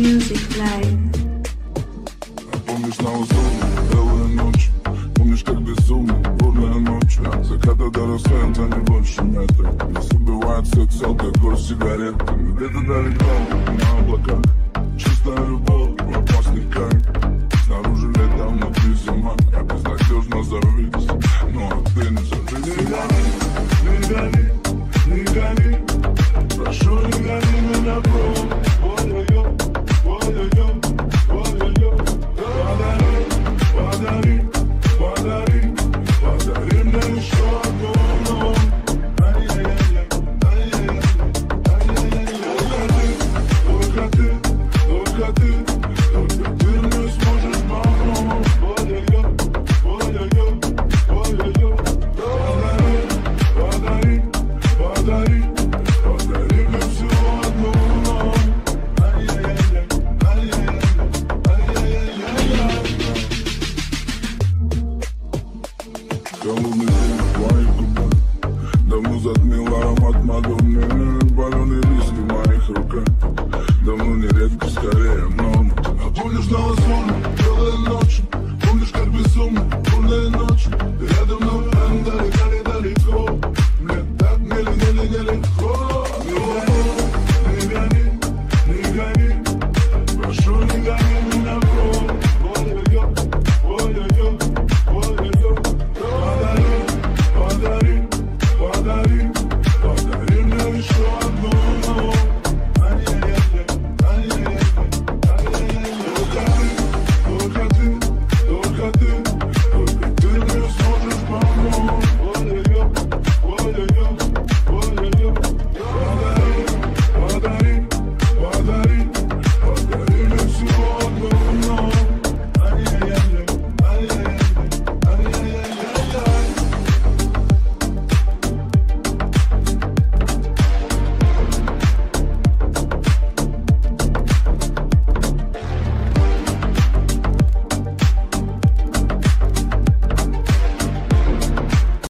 Music Live. Помнишь на лазуре, белые ночи, помнишь, как безумно, бурная ночь. От заката до рассвета не больше метра. Нас убивает секс, алкоголь, сигареты. Где-то далеко, на облаках, чистая любовь, опасный кайф. Снаружи лето, внутри зима. Я безнадежно завис, но ты не завис. Не гони, не гони, прошу, не гони меня, бро.